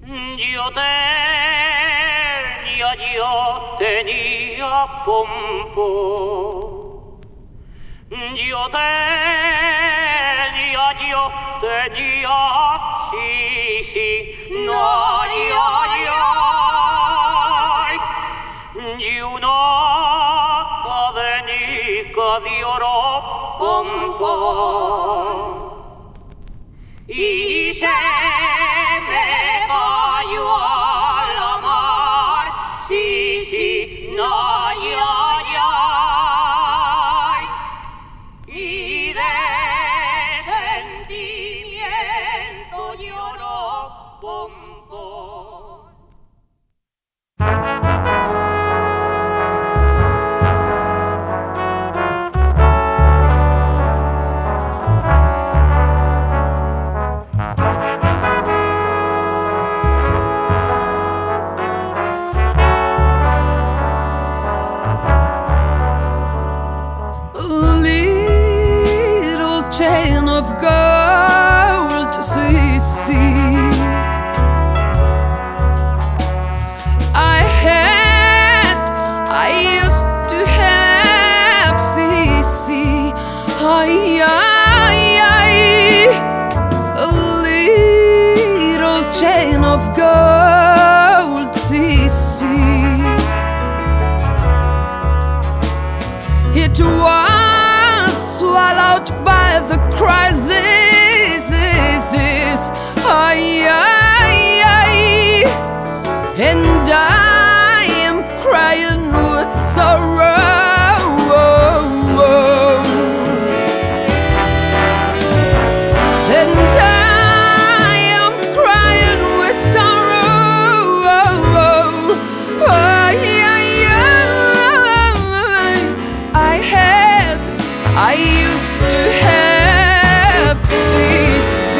Yo tenía pompo. Yo tenía, sí, no, y una cadenica de oro pompo. Y se me cayó a la mar, sí, no, y de sentimiento lloró pompo. Chain of gold to see. I used to have CC. A little chain of gold CC. It was swallowed by the crisis. And I am crying with sorrow. And I am crying with sorrow. I used to have CC.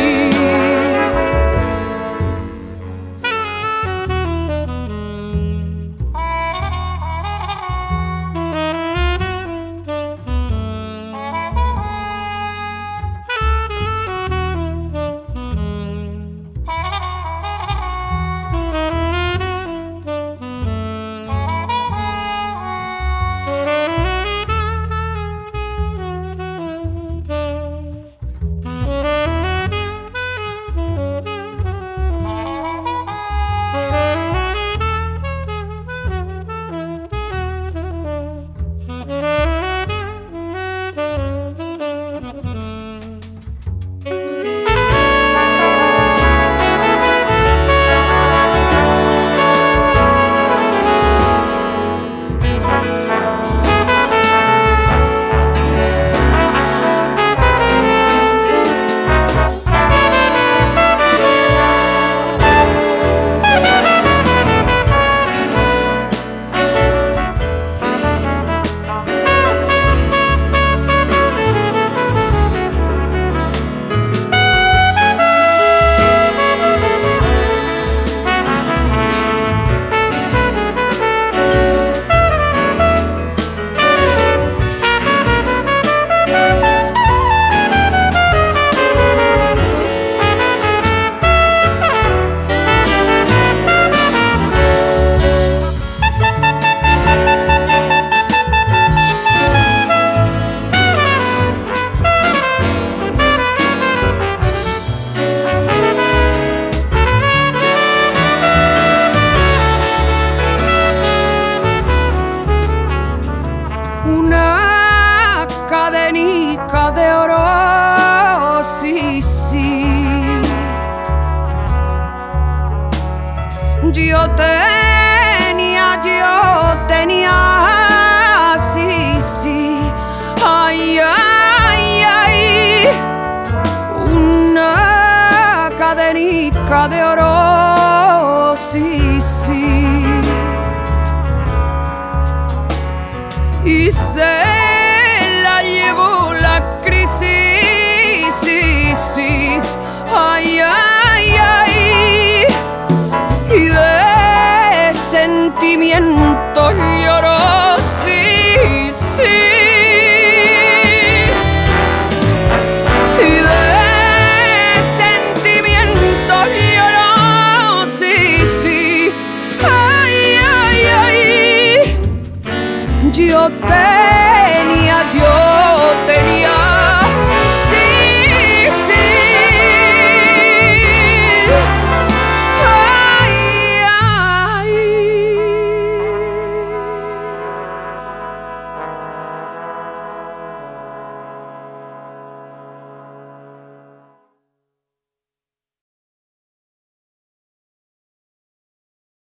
Una cadenica de oro, sí. Yo tenía, sí. Una cadenica de oro, sí. Y se la llevó la crisis, y de sentimiento lloró, sí. Y de sentimiento lloró, no te